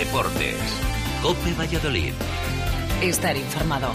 Deportes. COPE Valladolid. Estar informado.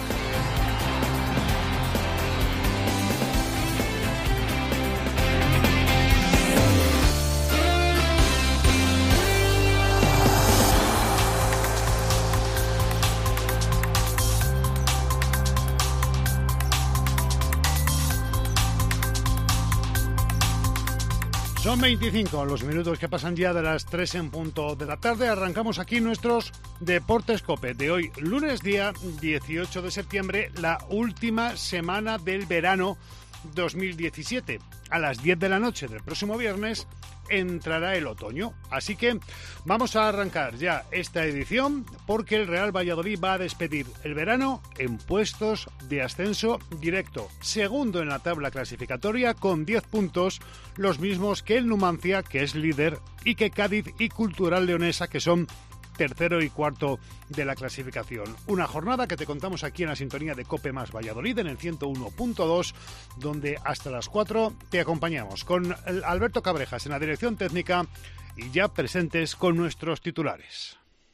Son 25 los minutos que pasan ya de las 3 en punto de la tarde. Arrancamos aquí nuestros Deportes COPE de hoy, lunes día 18 de septiembre, la última semana del verano 2017. A las 10 de la noche del próximo viernes entrará el otoño. Así que vamos a arrancar ya esta edición porque el Real Valladolid va a despedir el verano en puestos de ascenso directo. Segundo en la tabla clasificatoria con 10 puntos, los mismos que el Numancia, que es líder, y que Cádiz y Cultural Leonesa, que son tercero y cuarto de la clasificación. Una jornada que te contamos aquí en la sintonía de COPE más Valladolid en el 101.2, donde hasta las 4 te acompañamos con Alberto Cabrejas en la dirección técnica y ya presentes con nuestros titulares.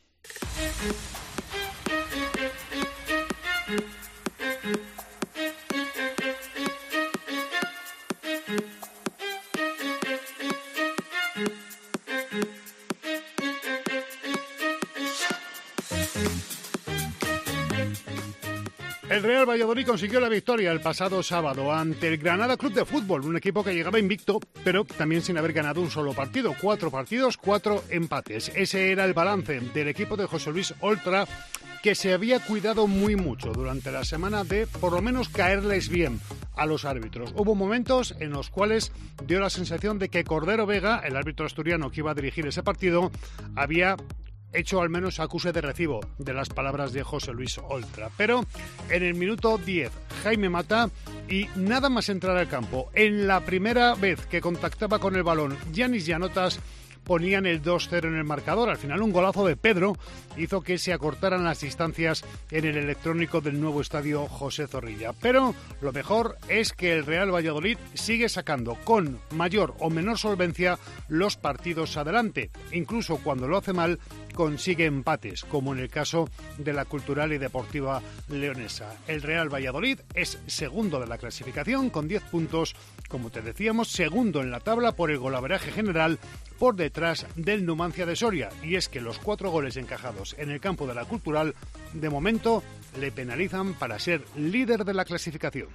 El Real Valladolid consiguió la victoria el pasado sábado ante el Granada Club de Fútbol, un equipo que llegaba invicto, pero también sin haber ganado un solo partido. 4 partidos, 4 empates. Ese era el balance del equipo de José Luis Oltra, que se había cuidado muy mucho durante la semana de, por lo menos, caerles bien a los árbitros. Hubo momentos en los cuales dio la sensación de que Cordero Vega, el árbitro asturiano que iba a dirigir ese partido, había hecho al menos acuse de recibo de las palabras de José Luis Oltra. Pero en el minuto 10, Jaime Mata, y nada más entrar al campo, en la primera vez que contactaba con el balón Yanis Llanotas, ponían el 2-0 en el marcador. Al final un golazo de Pedro hizo que se acortaran las distancias en el electrónico del nuevo estadio José Zorrilla. Pero lo mejor es que el Real Valladolid sigue sacando con mayor o menor solvencia los partidos adelante. Incluso cuando lo hace mal, consigue empates, como en el caso de la Cultural y Deportiva Leonesa. El Real Valladolid es segundo de la clasificación con 10 puntos, como te decíamos, segundo en la tabla por el golaveraje general, por detrás del Numancia de Soria. Y es que los 4 goles encajados en el campo de la Cultural, de momento, le penalizan para ser líder de la clasificación.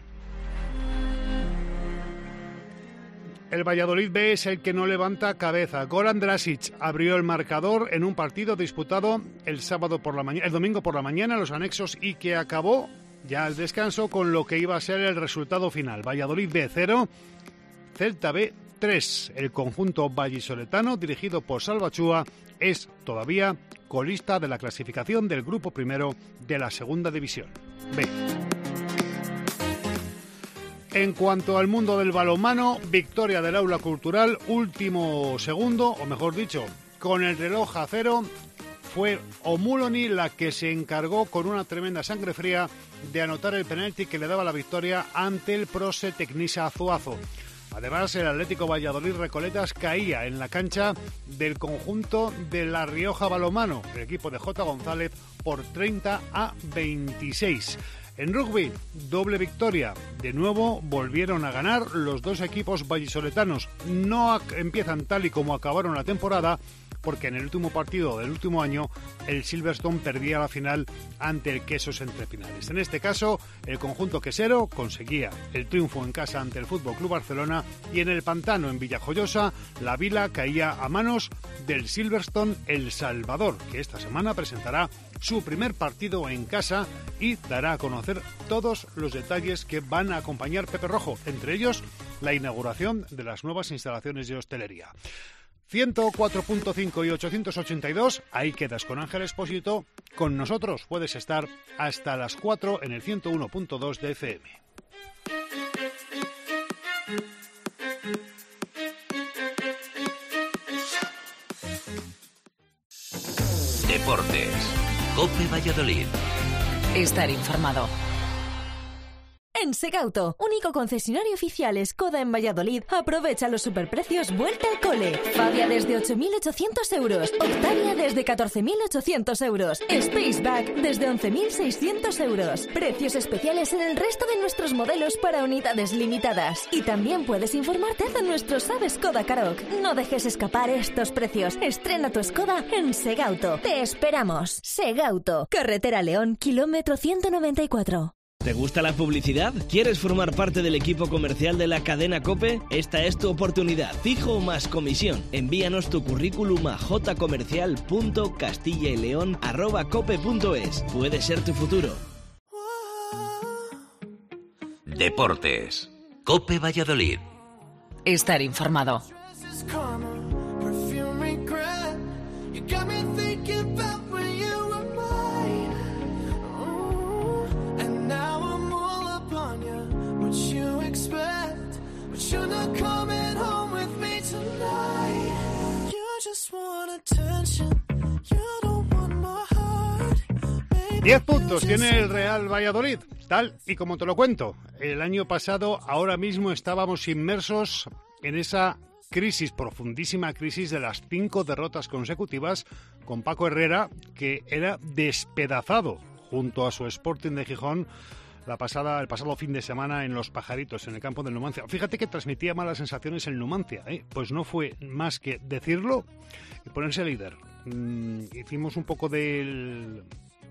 El Valladolid B es el que no levanta cabeza. Goran Dragic abrió el marcador en un partido disputado el domingo por la mañana, los anexos, y que acabó ya al descanso con lo que iba a ser el resultado final. Valladolid B 0, Celta B 3. El conjunto vallisoletano, dirigido por Salvatúa, es todavía colista de la clasificación del grupo primero de la segunda división B. En cuanto al mundo del balonmano, victoria del Aula Cultural, último segundo, o mejor dicho, con el reloj a cero, fue Omuloni la que se encargó con una tremenda sangre fría de anotar el penalti que le daba la victoria ante el Prose Tecnisa Azuazo. Además, el Atlético Valladolid Recoletas caía en la cancha del conjunto de La Rioja Balonmano, el equipo de J. González, por 30-26. En rugby, doble victoria. De nuevo volvieron a ganar los dos equipos vallisoletanos. No empiezan tal y como acabaron la temporada, porque en el último partido del último año el Silverstone perdía la final ante el Quesos Entre Pinares. En este caso, el conjunto quesero conseguía el triunfo en casa ante el Fútbol Club Barcelona, y en el Pantano, en Villajoyosa, la Vila caía a manos del Silverstone El Salvador, que esta semana presentará su primer partido en casa y dará a conocer todos los detalles que van a acompañar Pepe Rojo, entre ellos la inauguración de las nuevas instalaciones de hostelería. 104.5 y 882, ahí quedas con Ángel Expósito. Con nosotros puedes estar hasta las 4 en el 101.2 de FM. Deportes. COPE Valladolid. Estar informado. en Segauto, único concesionario oficial Skoda en Valladolid. Aprovecha los superprecios Vuelta al Cole. Fabia desde 8.800 euros. Octavia desde 14.800 euros. Spaceback desde 11.600 euros. Precios especiales en el resto de nuestros modelos para unidades limitadas. Y también puedes informarte de nuestro SAB Skoda Karoq. No dejes escapar estos precios. Estrena tu Skoda en Segauto. Te esperamos. Segauto, carretera León, kilómetro 194. ¿Te gusta la publicidad? ¿Quieres formar parte del equipo comercial de la cadena COPE? Esta es tu oportunidad, fijo más comisión. Envíanos tu currículum a jcomercial.castilla-y-león@cope.es. Puede ser tu futuro. Deportes. COPE Valladolid. Estar informado. You're not coming home with me tonight. You just want attention. You don't want my heart. 10 puntos tiene el Real Valladolid, tal y como te lo cuento. El año pasado, ahora mismo estábamos inmersos en esa crisis, profundísima crisis de las 5 derrotas consecutivas con Paco Herrera, que era despedazado junto a su Sporting de Gijón el pasado fin de semana en Los Pajaritos, en el campo del Numancia. Fíjate que transmitía malas sensaciones el Numancia, pues no fue más que decirlo y ponerse líder. Hicimos un poco de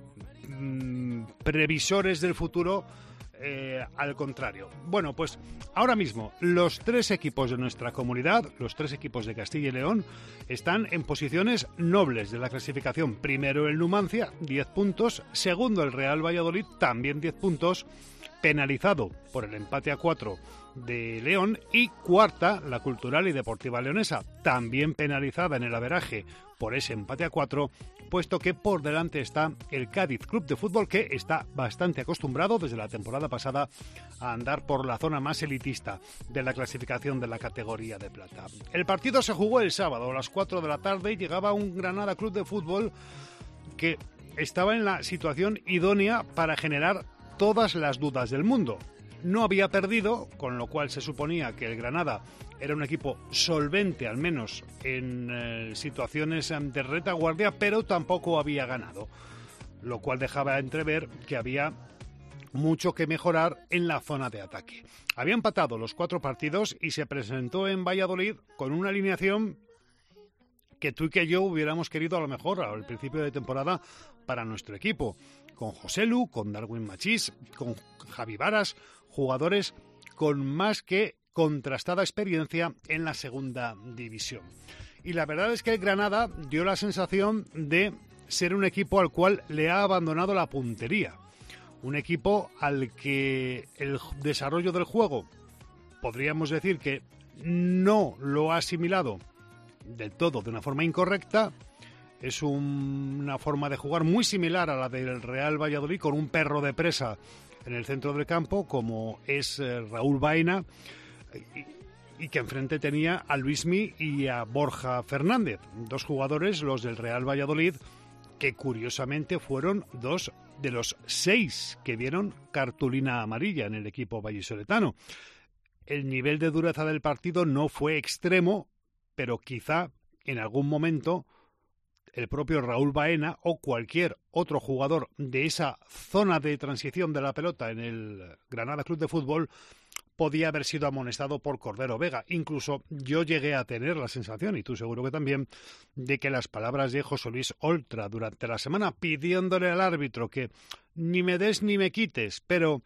previsores del futuro, al contrario. Bueno, pues ahora mismo los 3 equipos de nuestra comunidad, los 3 equipos de Castilla y León, están en posiciones nobles de la clasificación. Primero el Numancia, 10 puntos. Segundo el Real Valladolid, también 10 puntos, penalizado por el empate a 4 de León. Y cuarta, la Cultural y Deportiva Leonesa, también penalizada en el averaje por ese empate a 4, puesto que por delante está el Cádiz Club de Fútbol, que está bastante acostumbrado desde la temporada pasada a andar por la zona más elitista de la clasificación de la categoría de plata. El partido se jugó el sábado a las 4 de la tarde y llegaba un Granada Club de Fútbol que estaba en la situación idónea para generar todas las dudas del mundo. No había perdido, con lo cual se suponía que el Granada era un equipo solvente, al menos en situaciones de retaguardia, pero tampoco había ganado, lo cual dejaba entrever que había mucho que mejorar en la zona de ataque. Había empatado los 4 partidos y se presentó en Valladolid con una alineación que tú y que yo hubiéramos querido a lo mejor al principio de temporada para nuestro equipo, con Joselu, con Darwin Machís, con Javi Varas, jugadores con más que contrastada experiencia en la segunda división. Y la verdad es que el Granada dio la sensación de ser un equipo al cual le ha abandonado la puntería. Un equipo al que el desarrollo del juego, podríamos decir que no lo ha asimilado del todo de una forma incorrecta. Es una forma de jugar muy similar a la del Real Valladolid, con un perro de presa en el centro del campo, como es Raúl Baena, y que enfrente tenía a Luismi y a Borja Fernández, 2 jugadores, los del Real Valladolid, que curiosamente fueron 2 de los 6 que vieron cartulina amarilla en el equipo vallisoletano. El nivel de dureza del partido no fue extremo, pero quizá en algún momento el propio Raúl Baena o cualquier otro jugador de esa zona de transición de la pelota en el Granada Club de Fútbol podía haber sido amonestado por Cordero Vega. Incluso yo llegué a tener la sensación, y tú seguro que también, de que las palabras de José Luis Oltra durante la semana pidiéndole al árbitro que ni me des ni me quites, pero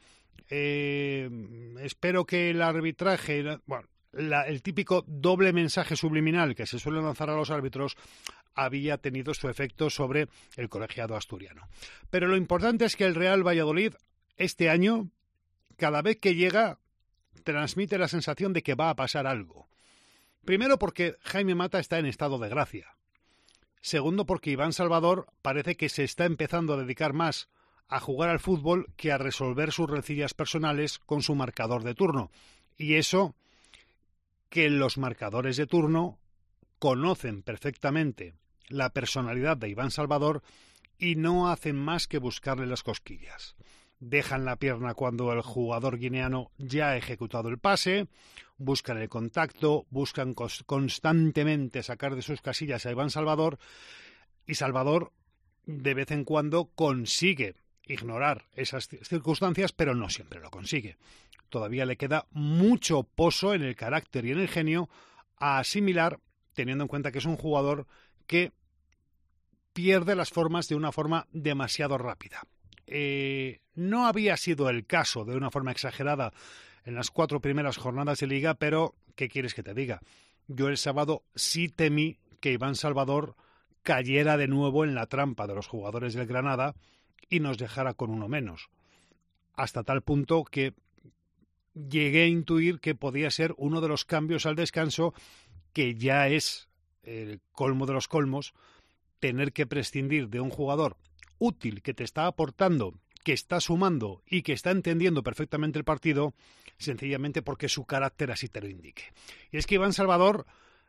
espero que el arbitraje, bueno, el típico doble mensaje subliminal que se suele lanzar a los árbitros, había tenido su efecto sobre el colegiado asturiano. Pero lo importante es que el Real Valladolid este año, cada vez que llega, transmite la sensación de que va a pasar algo. Primero porque Jaime Mata está en estado de gracia. Segundo porque Iván Salvador parece que se está empezando a dedicar más a jugar al fútbol que a resolver sus rencillas personales con su marcador de turno. Y eso, que los marcadores de turno conocen perfectamente la personalidad de Iván Salvador y no hacen más que buscarle las cosquillas. dejan la pierna cuando el jugador guineano ya ha ejecutado el pase, buscan el contacto, buscan constantemente sacar de sus casillas a Iván Salvador, y Salvador de vez en cuando consigue ignorar esas circunstancias, pero no siempre lo consigue. Todavía le queda mucho pozo en el carácter y en el genio a asimilar, teniendo en cuenta que es un jugador que pierde las formas de una forma demasiado rápida. No había sido el caso de una forma exagerada en las 4 primeras jornadas de Liga, pero ¿qué quieres que te diga? Yo el sábado sí temí que Iván Salvador cayera de nuevo en la trampa de los jugadores del Granada y nos dejara con uno menos, hasta tal punto que llegué a intuir que podía ser uno de los cambios al descanso, que ya es el colmo de los colmos, tener que prescindir de un jugador útil que te está aportando, que está sumando y que está entendiendo perfectamente el partido, sencillamente porque su carácter así te lo indique. Y es que Iván Salvador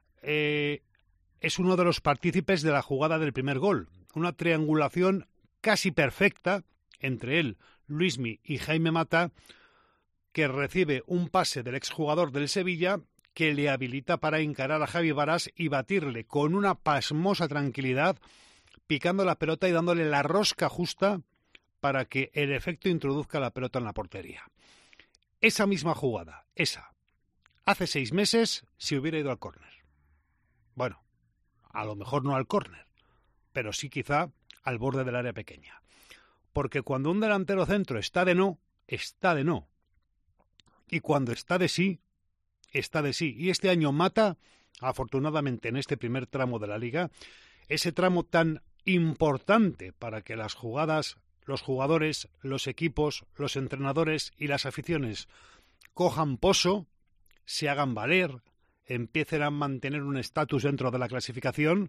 es uno de los partícipes de la jugada del primer gol, una triangulación casi perfecta entre él, Luismi y Jaime Mata, que recibe un pase del exjugador del Sevilla que le habilita para encarar a Javi Varas y batirle con una pasmosa tranquilidad, picando la pelota y dándole la rosca justa para que el efecto introduzca la pelota en la portería. Esa misma jugada, hace 6 meses se hubiera ido al córner. Bueno, a lo mejor no al córner, pero sí quizá al borde del área pequeña. Porque cuando un delantero centro está de no, está de no. Y cuando está de sí, está de sí. Y este año Mata, afortunadamente en este primer tramo de la Liga, ese tramo tan importante para que las jugadas, los jugadores, los equipos, los entrenadores y las aficiones cojan poso, se hagan valer, empiecen a mantener un estatus dentro de la clasificación.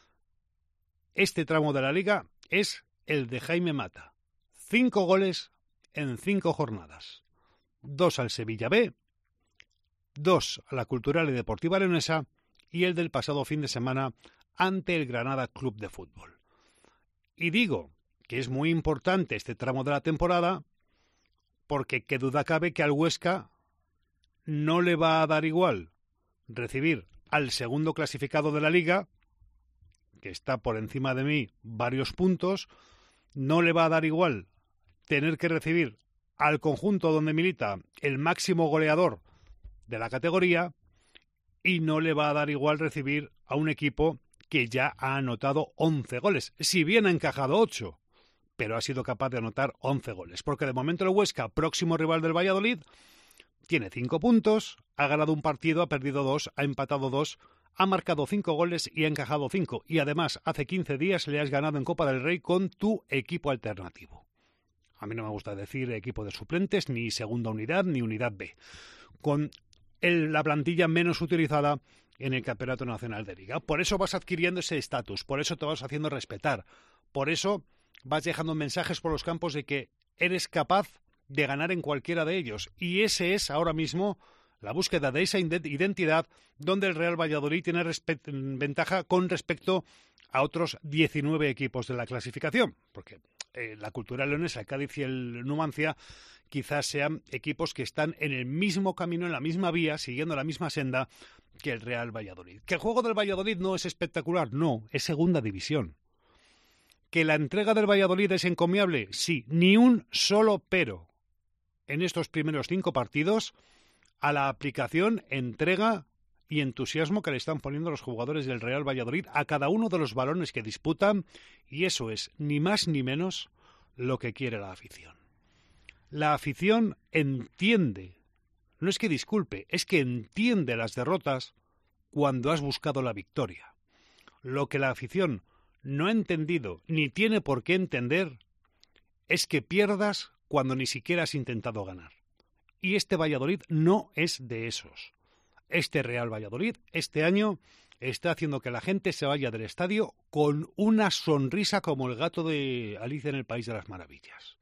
Este tramo de la Liga es el de Jaime Mata. 5 goles en 5 jornadas. 2 al Sevilla B, 2 a la Cultural y Deportiva Leonesa y el del pasado fin de semana ante el Granada Club de Fútbol. Y digo que es muy importante este tramo de la temporada porque qué duda cabe que al Huesca no le va a dar igual recibir al segundo clasificado de la Liga, que está por encima de mí varios puntos, no le va a dar igual tener que recibir al conjunto donde milita el máximo goleador de la categoría y no le va a dar igual recibir a un equipo que ya ha anotado 11 goles, si bien ha encajado 8, pero ha sido capaz de anotar 11 goles, porque de momento el Huesca, próximo rival del Valladolid, tiene 5 puntos, ha ganado un partido, ha perdido 2, ha empatado 2, ha marcado 5 goles y ha encajado 5, y además hace 15 días le has ganado en Copa del Rey con tu equipo alternativo. A mí no me gusta decir equipo de suplentes, ni segunda unidad, ni unidad B. Con la plantilla menos utilizada en el Campeonato Nacional de Liga. Por eso vas adquiriendo ese estatus, por eso te vas haciendo respetar, por eso vas dejando mensajes por los campos de que eres capaz de ganar en cualquiera de ellos. Y ese es ahora mismo la búsqueda de esa identidad donde el Real Valladolid tiene ventaja con respecto a otros 19 equipos de la clasificación, porque la Cultural Leonesa, el Cádiz y el Numancia quizás sean equipos que están en el mismo camino, en la misma vía, siguiendo la misma senda que el Real Valladolid. ¿Que el juego del Valladolid no es espectacular? No, es segunda división. ¿Que la entrega del Valladolid es encomiable? Sí, ni un solo pero en estos primeros 5 partidos a la aplicación, entrega y entusiasmo que le están poniendo los jugadores del Real Valladolid a cada uno de los balones que disputan, y eso es ni más ni menos lo que quiere la afición. La afición entiende, no es que disculpe, es que entiende las derrotas cuando has buscado la victoria. Lo que la afición no ha entendido ni tiene por qué entender es que pierdas cuando ni siquiera has intentado ganar. Y este Valladolid no es de esos. Este Real Valladolid, este año, está haciendo que la gente se vaya del estadio con una sonrisa como el gato de Alicia en el País de las Maravillas.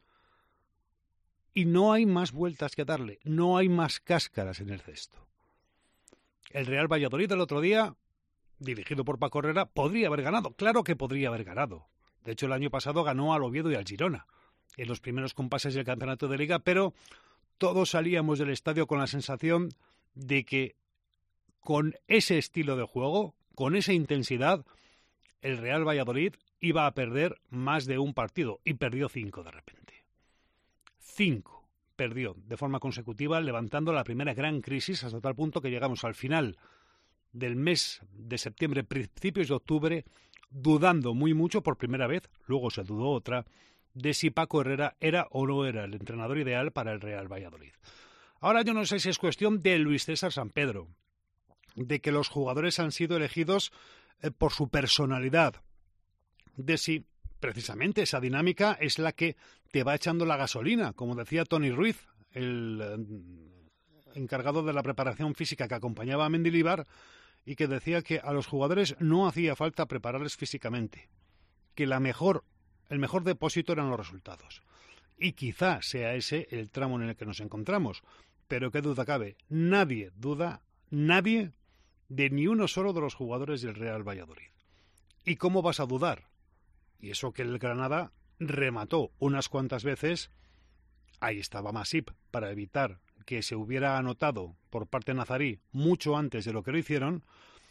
Y no hay más vueltas que darle, no hay más cáscaras en el cesto. El Real Valladolid el otro día, dirigido por Paco Herrera, podría haber ganado, claro que podría haber ganado. De hecho, el año pasado ganó al Oviedo y al Girona. en los primeros compases del campeonato de Liga, pero todos salíamos del estadio con la sensación de que con ese estilo de juego, con esa intensidad, el Real Valladolid iba a perder más de un partido, y perdió 5 de repente. 5 perdió de forma consecutiva, levantando la primera gran crisis hasta tal punto que llegamos al final del mes de septiembre, principios de octubre, dudando muy mucho por primera vez, luego se dudó otra, de si Paco Herrera era o no era el entrenador ideal para el Real Valladolid. Ahora yo no sé si es cuestión de Luis César Sampedro, de que los jugadores han sido elegidos por su personalidad, de si precisamente esa dinámica es la que te va echando la gasolina, como decía Toni Ruiz, el encargado de la preparación física que acompañaba a Mendilibar, y que decía que a los jugadores no hacía falta prepararles físicamente, que el mejor depósito eran los resultados. Y quizá sea ese el tramo en el que nos encontramos, pero qué duda cabe, nadie de ni uno solo de los jugadores del Real Valladolid. ¿Y cómo vas a dudar? Y eso que el Granada remató unas cuantas veces, ahí estaba Masip para evitar que se hubiera anotado por parte nazarí mucho antes de lo que lo hicieron,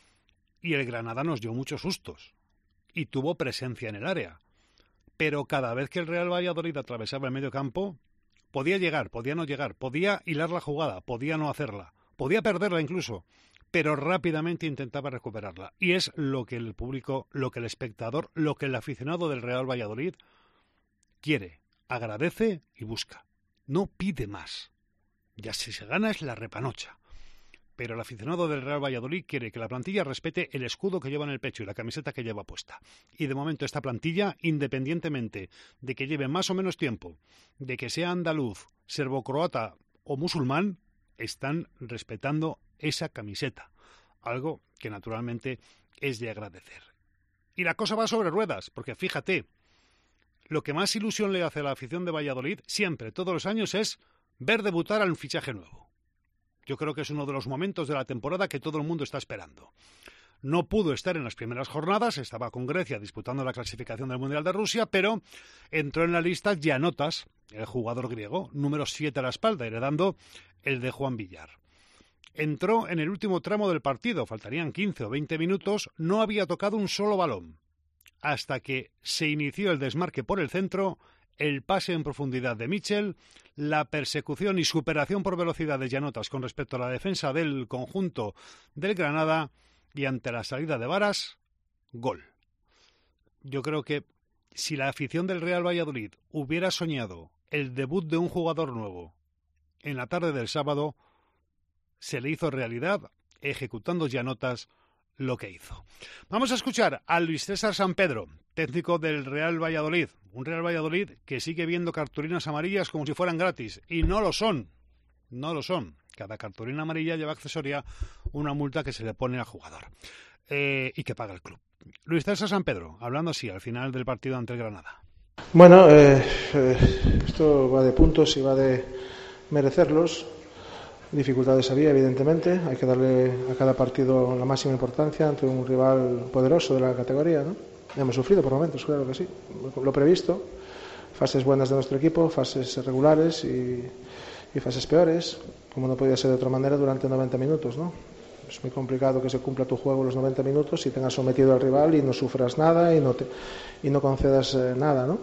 y el Granada nos dio muchos sustos y tuvo presencia en el área. Pero cada vez que el Real Valladolid atravesaba el medio campo, podía llegar, podía no llegar, podía hilar la jugada, podía no hacerla, podía perderla incluso, pero rápidamente intentaba recuperarla. Y es lo que el público, lo que el espectador, lo que el aficionado del Real Valladolid quiere, agradece y busca. No pide más. Ya si se gana es la repanocha. Pero el aficionado del Real Valladolid quiere que la plantilla respete el escudo que lleva en el pecho y la camiseta que lleva puesta. Y de momento esta plantilla, independientemente de que lleve más o menos tiempo, de que sea andaluz, serbocroata o musulmán, están respetando esa camiseta. Algo que naturalmente es de agradecer. Y la cosa va sobre ruedas, porque fíjate, lo que más ilusión le hace a la afición de Valladolid, siempre, todos los años, es ver debutar a un fichaje nuevo. Yo creo que es uno de los momentos de la temporada que todo el mundo está esperando. No pudo estar en las primeras jornadas, estaba con Grecia disputando la clasificación del Mundial de Rusia, pero entró en la lista Gianotas, el jugador griego, número 7 a la espalda, heredando el de Juan Villar. Entró en el último tramo del partido, faltarían 15 o 20 minutos, no había tocado un solo balón, hasta que se inició el desmarque por el centro, el pase en profundidad de Michel, la persecución y superación por velocidad de Gianotas con respecto a la defensa del conjunto del Granada, y ante la salida de Varas, gol. Yo creo que si la afición del Real Valladolid hubiera soñado el debut de un jugador nuevo en la tarde del sábado, se le hizo realidad ejecutando Gianotas lo que hizo. Vamos a escuchar a Luis César Sampedro, técnico del Real Valladolid. Un Real Valladolid que sigue viendo cartulinas amarillas como si fueran gratis. Y no lo son. No lo son. Cada cartulina amarilla lleva accesoria una multa que se le pone al jugador. Y que paga el club. Luis César Sampedro, hablando así al final del partido ante el Granada. Bueno, esto va de puntos y va de merecerlos. Dificultades había, evidentemente. Hay que darle a cada partido la máxima importancia ante un rival poderoso de la categoría, ¿no? Hemos sufrido por momentos, claro que sí. Lo previsto. Fases buenas de nuestro equipo, fases regulares y fases peores, como no podía ser de otra manera durante 90 minutos, ¿no? Es muy complicado que se cumpla tu juego los 90 minutos y tengas sometido al rival y no sufras nada y no concedas nada, ¿no?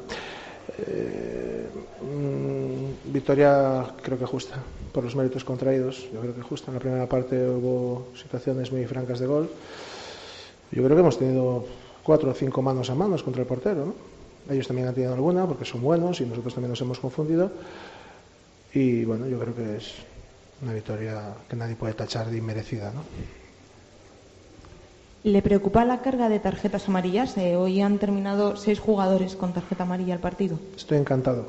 Victoria creo que justa por los méritos contraídos. Yo creo que justa. En la primera parte hubo situaciones muy francas de gol. Yo creo que hemos tenido 4 o 5 manos a manos contra el portero, ¿no? Ellos también han tenido alguna porque son buenos y nosotros también nos hemos confundido. Y bueno, yo creo que es una victoria que nadie puede tachar de inmerecida, ¿no? ¿Le preocupa la carga de tarjetas amarillas? Hoy han terminado 6 jugadores con tarjeta amarilla al partido. Estoy encantado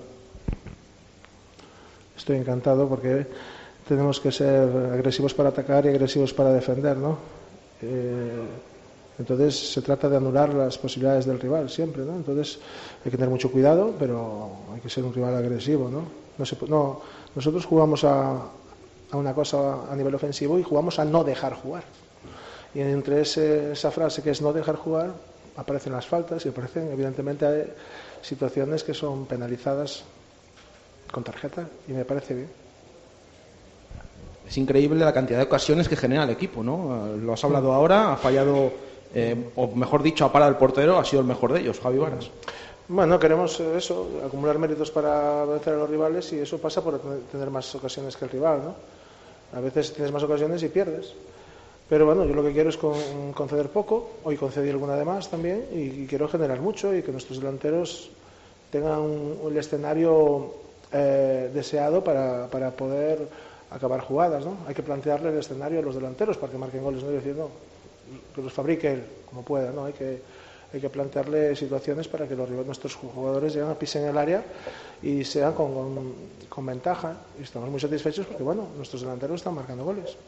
porque tenemos que ser agresivos para atacar y agresivos para defender, ¿no? Entonces se trata de anular las posibilidades del rival siempre, ¿no? Entonces hay que tener mucho cuidado, pero hay que ser un rival agresivo, ¿no? Nosotros jugamos a una cosa a nivel ofensivo y jugamos a no dejar jugar. Y entre esa frase que es no dejar jugar aparecen las faltas y aparecen evidentemente situaciones que son penalizadas con tarjeta, y me parece bien. Es increíble la cantidad de ocasiones que genera el equipo, ¿no? Lo has hablado ahora, ha fallado, o mejor dicho, ha parado el portero, ha sido el mejor de ellos, Javi Varas. Bueno, queremos eso, acumular méritos para vencer a los rivales, y eso pasa por tener más ocasiones que el rival, ¿no? A veces tienes más ocasiones y pierdes. Pero bueno, yo lo que quiero es conceder poco. Hoy concedí alguna de más también, y quiero generar mucho y que nuestros delanteros tengan un escenario deseado para poder acabar jugadas, ¿no? Hay que plantearle el escenario a los delanteros para que marquen goles, no decir, no, que los fabrique él como pueda, ¿no? Hay que plantearle situaciones para que nuestros jugadores lleguen a pisar en el área y sean con ventaja, y estamos muy satisfechos porque bueno, nuestros delanteros están marcando goles.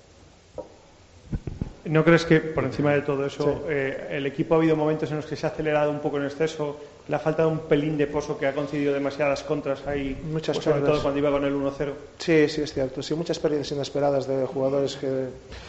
¿No crees que por encima de todo eso Sí. el equipo ha habido momentos en los que se ha acelerado un poco en exceso, la falta de un pelín de pozo que ha concedido demasiadas contras ahí, Muchas pues sobre pérdidas. todo cuando iba con el 1-0? Sí, es cierto. Sí, muchas pérdidas inesperadas de jugadores que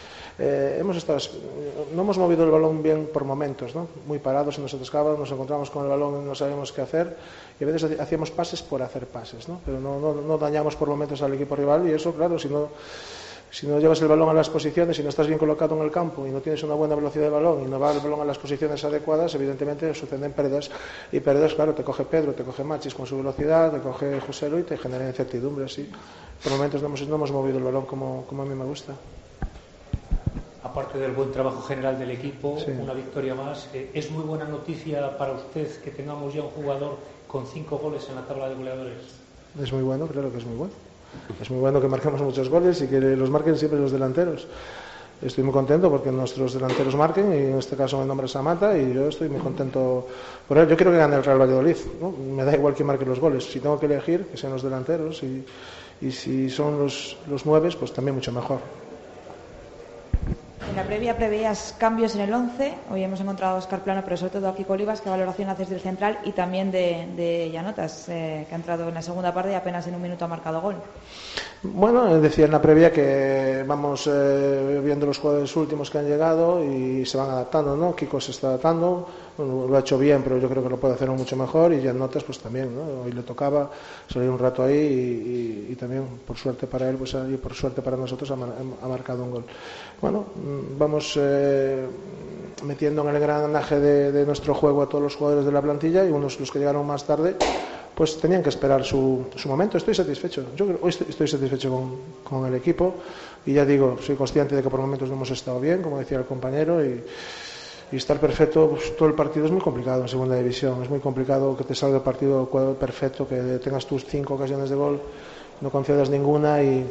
no hemos movido el balón bien por momentos, ¿no? Muy parados, y nos atascábamos, nos encontramos con el balón y no sabíamos qué hacer, y a veces hacíamos pases por hacer pases, ¿no? Pero no dañamos por momentos al equipo rival, y eso, claro, si no llevas el balón a las posiciones, si no estás bien colocado en el campo y no tienes una buena velocidad de balón y no va el balón a las posiciones adecuadas, evidentemente suceden pérdidas, y pérdidas, claro, te coge Pedro, te coge Machis con su velocidad, te coge Joselu y te genera incertidumbre, sí. Por momentos no hemos movido el balón como a mí me gusta. Aparte del buen trabajo general del equipo, Sí. una victoria más. ¿Es muy buena noticia para usted que tengamos ya un jugador con 5 goles en la tabla de goleadores? Es muy bueno, claro que es muy bueno. Es muy bueno que marquemos muchos goles y que los marquen siempre los delanteros. Estoy muy contento porque nuestros delanteros marquen, y en este caso me nombra Samata, y yo estoy muy contento por él. Yo quiero que gane el Real Valladolid, ¿no? Me da igual que marque los goles. Si tengo que elegir, que sean los delanteros, y si son los 9, pues también mucho mejor. En la previa preveías cambios en el 11. Hoy hemos encontrado a Óscar Plano, pero sobre todo a Kiko Olivas. ¿Qué valoración haces del central y también de Llanotas, que ha entrado en la segunda parte y apenas en un minuto ha marcado gol? Bueno, decía en la previa que vamos viendo los jugadores últimos que han llegado y se van adaptando, ¿no? Kiko se está adaptando, bueno, lo ha hecho bien, pero yo creo que lo puede hacer mucho mejor, y Llanotas pues también, ¿no? Hoy le tocaba salir un rato ahí, y también por suerte para él, pues, y por suerte para nosotros ha marcado un gol. Bueno, vamos metiendo en el engranaje de nuestro juego a todos los jugadores de la plantilla, y los que llegaron más tarde pues tenían que esperar su momento. Estoy satisfecho. Yo hoy estoy satisfecho con el equipo, y ya digo, soy consciente de que por momentos no hemos estado bien, como decía el compañero, y estar perfecto pues, todo el partido es muy complicado en segunda división. Es muy complicado que te salga el partido perfecto, que tengas tus 5 ocasiones de gol, no concedas ninguna y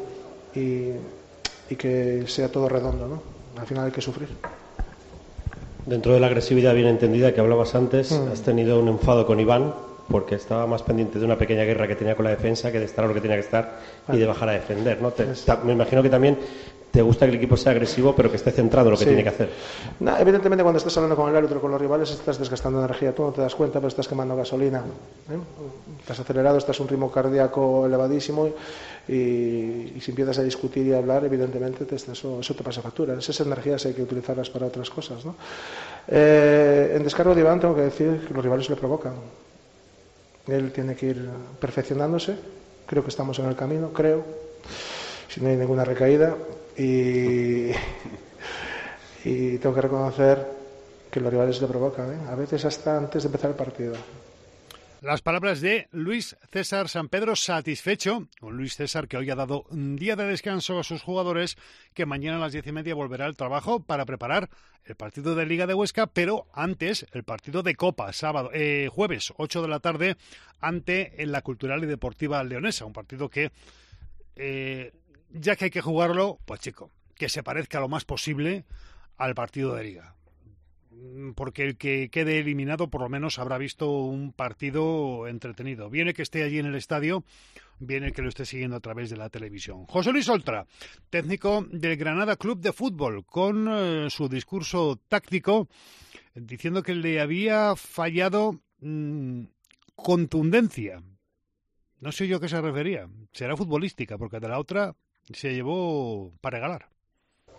que sea todo redondo, ¿no? Al final hay que sufrir. Dentro de la agresividad bien entendida que hablabas antes, has tenido un enfado con Iván porque estaba más pendiente de una pequeña guerra que tenía con la defensa que de estar a lo que tenía que estar y de bajar a defender, ¿no? Me imagino que también te gusta que el equipo sea agresivo, pero que esté centrado en lo que tiene que hacer. Evidentemente, cuando estás hablando con el árbitro, con los rivales, estás desgastando energía. Tú no te das cuenta, pero estás quemando gasolina, ¿eh? Estás acelerado, estás a un ritmo cardíaco elevadísimo, y si empiezas a discutir y a hablar, evidentemente eso te pasa factura. Esas energías hay que utilizarlas para otras cosas, ¿no? En descargo de Iván tengo que decir que los rivales le provocan. Él tiene que ir perfeccionándose. Creo que estamos en el camino, si no hay ninguna recaída, y tengo que reconocer que los rivales le provocan, ¿eh? A veces hasta antes de empezar el partido. Las palabras de Luis César Sampedro, satisfecho con Luis César, que hoy ha dado un día de descanso a sus jugadores, que mañana a las 10:30 volverá al trabajo para preparar el partido de Liga de Huesca, pero antes el partido de Copa, jueves 8 de la tarde, ante la Cultural y Deportiva Leonesa, un partido que, ya que hay que jugarlo, pues chico, que se parezca lo más posible al partido de Liga. Porque el que quede eliminado por lo menos habrá visto un partido entretenido. Viene que esté allí en el estadio, viene que lo esté siguiendo a través de la televisión. José Luis Oltra, técnico del Granada Club de Fútbol, con su discurso táctico, diciendo que le había fallado contundencia. No sé yo a qué se refería. Será futbolística, porque de la otra se llevó para regalar.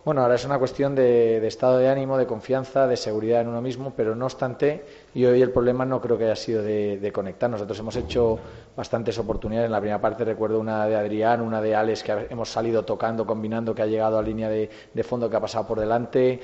Bueno, ahora es una cuestión de estado de ánimo, de confianza, de seguridad en uno mismo, pero no obstante, yo hoy el problema no creo que haya sido de conectar. Nosotros hemos hecho bastantes oportunidades. En la primera parte recuerdo una de Adrián, una de Alex, que hemos salido tocando, combinando, que ha llegado a línea de fondo, que ha pasado por delante.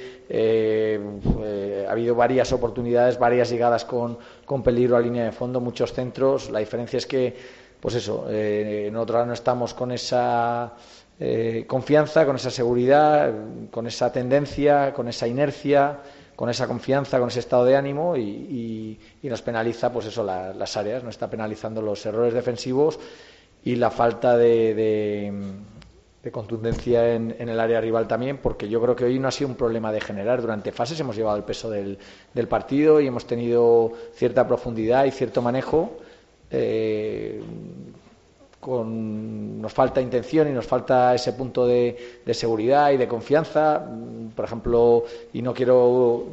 Ha habido varias oportunidades, varias llegadas con peligro a línea de fondo, muchos centros. La diferencia es que, pues eso, nosotros no estamos con esa confianza, con esa seguridad, con esa tendencia, con esa inercia, con esa confianza, con ese estado de ánimo y nos penaliza, pues eso, las áreas, nos está penalizando los errores defensivos y la falta de contundencia en el área rival también, porque yo creo que hoy no ha sido un problema de generar. Durante fases hemos llevado el peso del partido y hemos tenido cierta profundidad y cierto manejo. Nos falta intención y nos falta ese punto de seguridad y de confianza, por ejemplo, y no quiero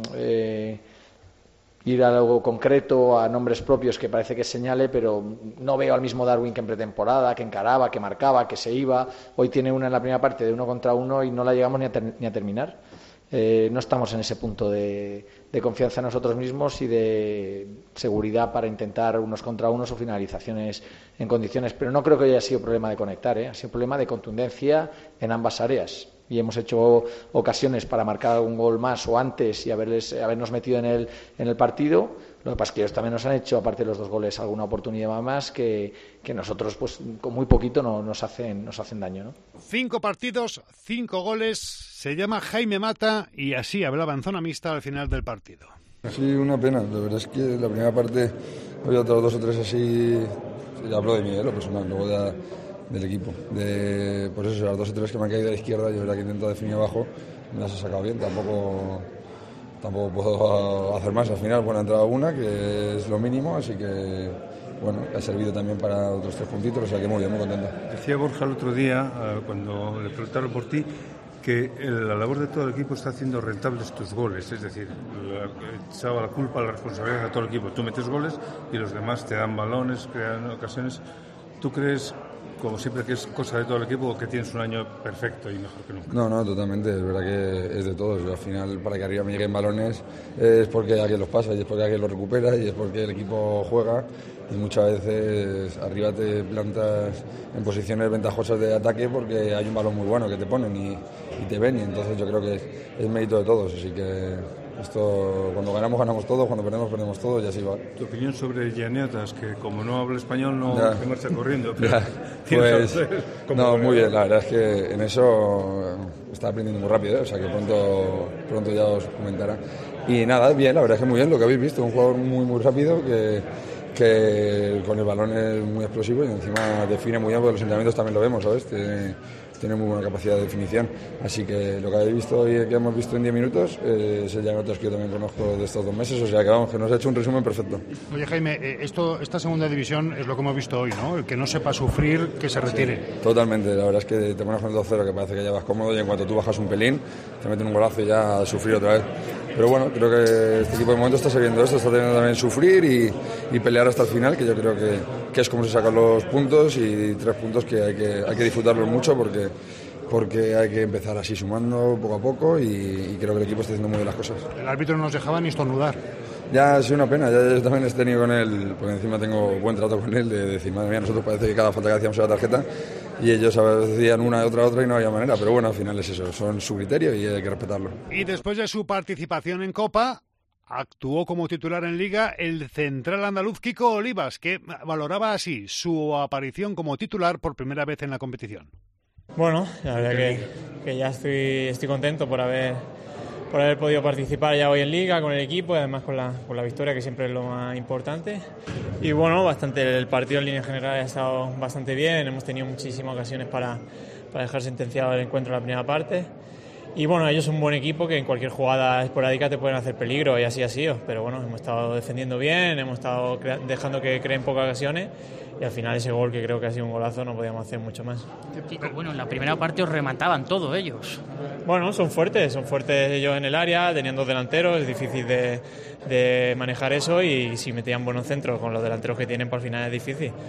ir a algo concreto, a nombres propios que parece que señale, pero no veo al mismo Darwin que en pretemporada, que encaraba, que marcaba, que se iba. Hoy tiene una en la primera parte de 1 contra 1 y no la llegamos ni a terminar. No estamos en ese punto de confianza en nosotros mismos y de seguridad para intentar unos contra unos o finalizaciones en condiciones, pero no creo que haya sido problema de conectar, ha sido problema de contundencia en ambas áreas y hemos hecho ocasiones para marcar algún gol más o antes y habernos metido en el partido. Lo que pasa es que ellos también nos han hecho, aparte de los 2 goles, alguna oportunidad más que nosotros, pues con muy poquito nos hacen daño, ¿no? 5 partidos, 5 goles. Se llama Jaime Mata y así hablaba en zona mixta al final del partido. Sí, una pena. La verdad es que la primera parte había otros 2 o 3 así. Ya hablo de mí, lo personal, luego del equipo. Pues eso, las 2 o 3 que me han caído a la izquierda, yo verdad que he intentado definir abajo, me las he sacado bien. Tampoco puedo hacer más. Al final, bueno, ha entrado una, que es lo mínimo, así que, bueno, ha servido también para otros 3 puntitos, o sea que muy bien, muy contento. Decía Borja el otro día, cuando le preguntaron por ti, que la labor de todo el equipo está haciendo rentables tus goles, es decir, echaba la culpa, la responsabilidad a todo el equipo. Tú metes goles y los demás te dan balones, crean ocasiones. ¿Tú crees, como siempre, que es cosa de todo el equipo o que tienes un año perfecto y mejor que nunca? No, totalmente, es verdad que es de todos. Yo, al final, para que arriba me lleguen balones es porque alguien los pasa y es porque alguien los recupera y es porque el equipo juega y muchas veces arriba te plantas en posiciones ventajosas de ataque porque hay un balón muy bueno que te ponen y te ven, y entonces yo creo que es mérito de todos, así que esto, cuando ganamos todo, cuando perdemos todo y así va. Tu opinión sobre Llanetas, que como no habla español no se marcha corriendo, pero pues no, muy bien, la verdad es que en eso está aprendiendo muy rápido, o sea que pronto ya os comentará. Y nada, bien, la verdad es que muy bien lo que habéis visto, un jugador muy rápido que con el balón es muy explosivo y encima define muy bien, porque los entrenamientos también lo vemos, ¿sabes? Tiene muy buena capacidad de definición, así que lo que habéis visto y que hemos visto en 10 minutos es el Llanetas que yo también conozco de estos 2 meses, o sea que vamos, que nos ha hecho un resumen perfecto. Oye, Jaime, esta segunda división es lo que hemos visto hoy, ¿no? El que no sepa sufrir, que se retire. Sí, totalmente, la verdad es que te pones con el 2-0 que parece que ya vas cómodo y en cuanto tú bajas un pelín te meten un golazo y ya a sufrir otra vez. Pero bueno, creo que este equipo de momento está sabiendo esto, está teniendo también sufrir y pelear hasta el final, que yo creo que es como se sacan los puntos, y 3 puntos que hay que disfrutarlos mucho porque hay que empezar así sumando poco a poco y creo que el equipo está haciendo muy bien las cosas. El árbitro no nos dejaba ni estornudar. Ya ha sido una pena, ya yo también he tenido con él, porque encima tengo buen trato con él, de decir, madre mía, nosotros parece que cada falta que hacíamos era tarjeta y ellos a veces decían una, otra y no había manera, pero bueno, al final es eso, son su criterio y hay que respetarlo. Y después de su participación en Copa, actuó como titular en Liga el central andaluz Kiko Olivas, que valoraba así su aparición como titular por primera vez en la competición. Bueno, la verdad que ya estoy contento por haber podido participar ya hoy en Liga con el equipo y además con la victoria, que siempre es lo más importante. Y bueno, el partido en línea general ha estado bastante bien, hemos tenido muchísimas ocasiones para dejar sentenciado el encuentro en la primera parte. Y bueno, ellos son un buen equipo que en cualquier jugada esporádica te pueden hacer peligro y así ha sido. Pero bueno, hemos estado defendiendo bien, hemos estado dejando que creen pocas ocasiones y al final ese gol, que creo que ha sido un golazo, no podíamos hacer mucho más. Bueno, en la primera parte os remataban todos ellos. Bueno, son fuertes ellos en el área, tenían 2 delanteros, es difícil de manejar eso y si metían buenos centros con los delanteros que tienen, por al final es difícil.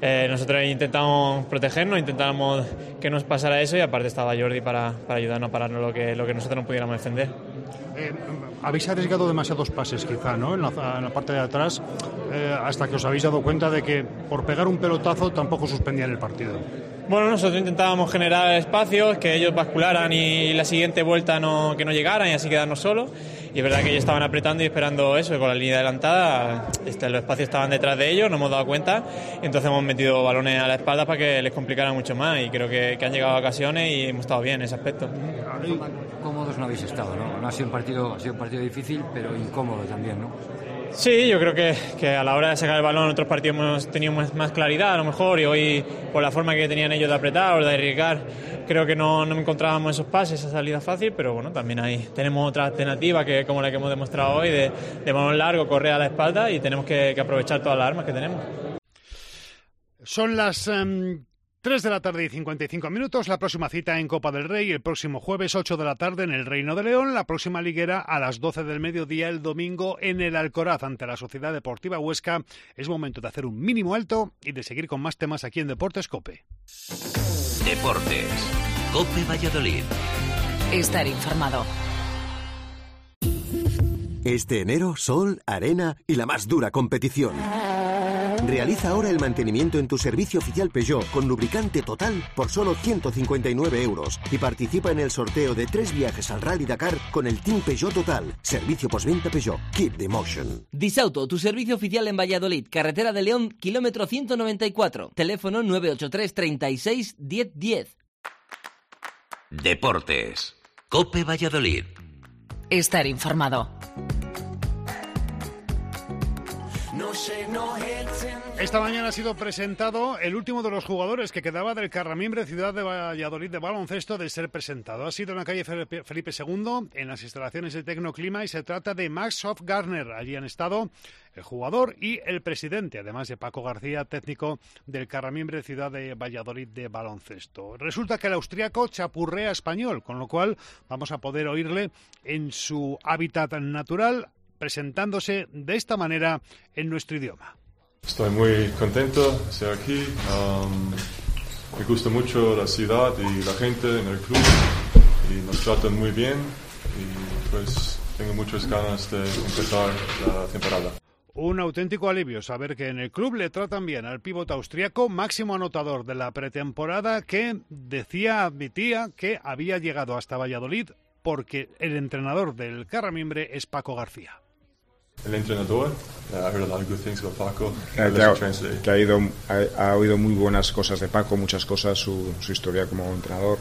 nosotros intentamos protegernos, intentamos que nos pasara eso, y aparte estaba Jordi para ayudarnos a pararnos lo que nosotros no pudiéramos defender. Habéis arriesgado demasiados pases quizá, ¿no? En la parte de atrás, hasta que os habéis dado cuenta de que por pegar un pelotazo tampoco suspendían el partido. Bueno, nosotros intentábamos generar espacios, que ellos bascularan y la siguiente vuelta que no llegaran, y así quedarnos solos. Y es verdad que ellos estaban apretando y esperando eso, con la línea adelantada. Los espacios estaban detrás de ellos, nos hemos dado cuenta, y entonces hemos metido balones a la espalda para que les complicara mucho más, y creo que han llegado ocasiones y hemos estado bien en ese aspecto. Cómodos no habéis estado, ¿no? No ha sido un partido difícil, pero incómodo también, ¿no? Sí, yo creo que a la hora de sacar el balón en otros partidos hemos tenido más claridad a lo mejor, y hoy, por la forma que tenían ellos de apretar o de arriesgar, creo que no encontrábamos esos pases, esa salida fácil, pero bueno, también ahí tenemos otra alternativa que como la que hemos demostrado hoy, de balón largo, correr a la espalda, y tenemos que aprovechar todas las armas que tenemos. Son las 3 de la tarde y 55 minutos, la próxima cita en Copa del Rey el próximo jueves 8 de la tarde en el Reino de León, la próxima liguera a las 12 del mediodía el domingo en el Alcoraz ante la Sociedad Deportiva Huesca. Es momento de hacer un mínimo alto y de seguir con más temas aquí en Deportes COPE. Deportes, COPE Valladolid. Estar informado. Este enero, sol, arena y la más dura competición. Realiza ahora el mantenimiento en tu servicio oficial Peugeot con lubricante total por solo 159 € y participa en el sorteo de 3 viajes al Rally Dakar con el Team Peugeot Total. Servicio postventa Peugeot. Keep the motion. Disauto, tu servicio oficial en Valladolid, carretera de León, kilómetro 194. Teléfono 983 36 10 10. Deportes, COPE Valladolid. Estar informado. Esta mañana ha sido presentado el último de los jugadores que quedaba del Carramimbre Ciudad de Valladolid de baloncesto de ser presentado. Ha sido en la calle Felipe II, en las instalaciones de Tecnoclima, y se trata de Max Hofgartner. Allí han estado el jugador y el presidente, además de Paco García, técnico del Carramimbre Ciudad de Valladolid de baloncesto. Resulta que el austriaco chapurrea español, con lo cual vamos a poder oírle en su hábitat natural, presentándose de esta manera en nuestro idioma. Estoy muy contento de estar aquí. Me gusta mucho la ciudad y la gente en el club, y nos tratan muy bien, y pues tengo muchas ganas de empezar la temporada. Un auténtico alivio saber que en el club le tratan bien al pívot austriaco, máximo anotador de la pretemporada, que admitía que había llegado hasta Valladolid porque el entrenador del Carramimbre es Paco García. El entrenador, I heard a lot of good things about Paco. Ha oído muy buenas cosas de Paco, muchas cosas, su historia como entrenador.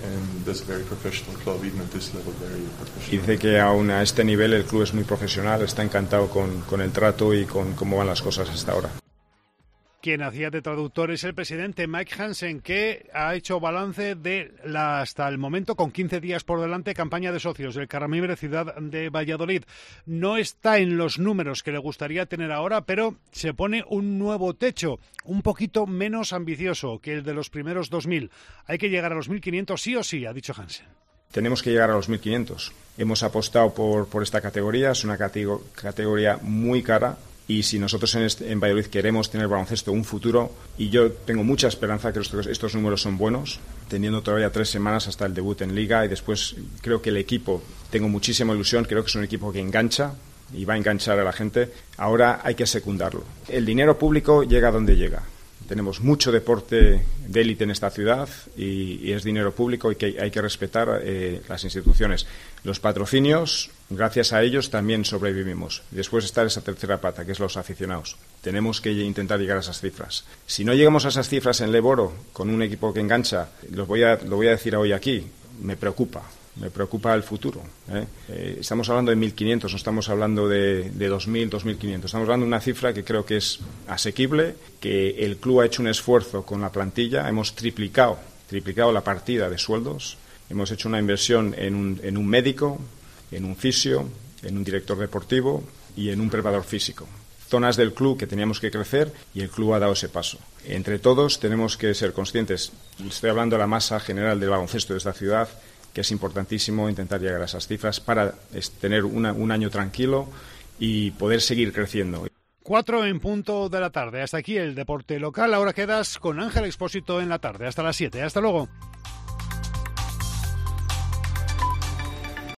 Y dice que aún a este nivel el club es muy profesional, está encantado con el trato y con cómo van las cosas hasta ahora. Quien hacía de traductor es el presidente Mike Hansen, que ha hecho balance de hasta el momento, con 15 días por delante, campaña de socios del Carramimbre Ciudad de Valladolid. No está en los números que le gustaría tener ahora, pero se pone un nuevo techo, un poquito menos ambicioso que el de los primeros 2.000. Hay que llegar a los 1.500 sí o sí, ha dicho Hansen. Tenemos que llegar a los 1.500. Hemos apostado por esta categoría, es una categoría muy cara. Y si nosotros en Valladolid queremos tener baloncesto un futuro, y yo tengo mucha esperanza que estos números son buenos, teniendo todavía 3 semanas hasta el debut en Liga, y después creo que el equipo, tengo muchísima ilusión, creo que es un equipo que engancha y va a enganchar a la gente. Ahora hay que secundarlo. El dinero público llega donde llega. Tenemos mucho deporte de élite en esta ciudad y es dinero público, y que hay que respetar las instituciones. Los patrocinios, gracias a ellos también sobrevivimos. Después está esa tercera pata, que es los aficionados. Tenemos que intentar llegar a esas cifras. Si no llegamos a esas cifras en Leboro, con un equipo que engancha, lo voy a decir hoy aquí, me preocupa el futuro. Estamos hablando de 1.500, no estamos hablando de 2.000, 2.500. Estamos hablando de una cifra que creo que es asequible, que el club ha hecho un esfuerzo con la plantilla, hemos triplicado la partida de sueldos, hemos hecho una inversión en un médico, en un fisio, en un director deportivo y en un preparador físico. Zonas del club que teníamos que crecer, y el club ha dado ese paso. Entre todos tenemos que ser conscientes, estoy hablando de la masa general del baloncesto de esta ciudad, que es importantísimo intentar llegar a esas cifras para tener un año tranquilo y poder seguir creciendo. 4 en punto de la tarde. Hasta aquí el deporte local. Ahora quedas con Ángel Expósito en la tarde. Hasta las 7. Hasta luego.